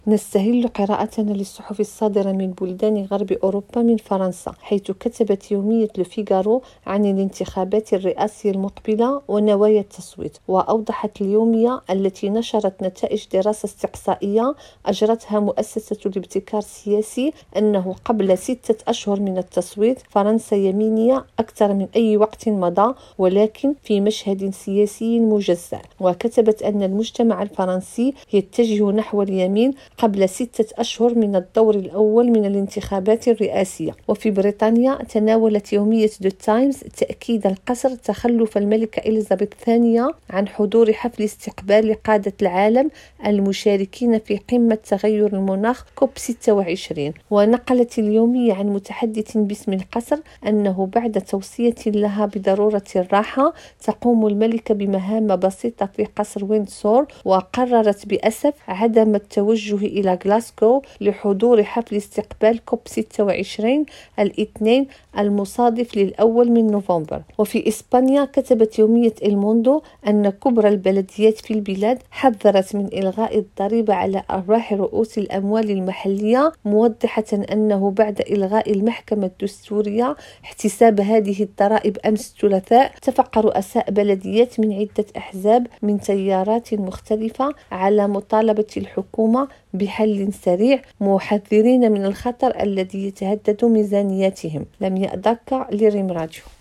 نستهل قراءتنا للصحف الصادرة من بلدان غرب أوروبا من فرنسا، حيث كتبت يومية لو فيغارو عن الانتخابات الرئاسية المقبلة ونوايا التصويت. وأوضحت اليومية التي نشرت نتائج دراسة استقصائية أجرتها مؤسسة الابتكار السياسي أنه قبل 6 أشهر من التصويت فرنسا يمينية أكثر من أي وقت مضى، ولكن في مشهد سياسي مجزع. وكتبت أن المجتمع الفرنسي يتجه نحو اليمين قبل 6 أشهر من الدور الأول من الانتخابات الرئاسية. وفي بريطانيا تناولت يومية دو تايمز تأكيد القصر تخلف الملكة إليزابيث الثانية عن حضور حفل استقبال لقادة العالم المشاركين في قمة تغير المناخ كوب 26. ونقلت اليومية عن متحدث باسم القصر أنه بعد توصية لها بضرورة الراحة تقوم الملكة بمهام بسيطة في قصر ويندسور، وقررت بأسف عدم التوجه إلى غلاسكو لحضور حفل استقبال كوب 26 الاثنين المصادف للأول من نوفمبر. وفي إسبانيا كتبت يومية الموندو أن كبرى البلديات في البلاد حذرت من إلغاء الضريبة على أرباح رؤوس الأموال المحلية، موضحة أنه بعد إلغاء المحكمة الدستورية احتساب هذه الضرائب أمس الثلاثاء، اتفق رؤساء بلديات من عدة أحزاب من تيارات مختلفة على مطالبة الحكومة بحل سريع، محذرين من الخطر الذي يتهدد ميزانياتهم. لم يأذك لريم راديو.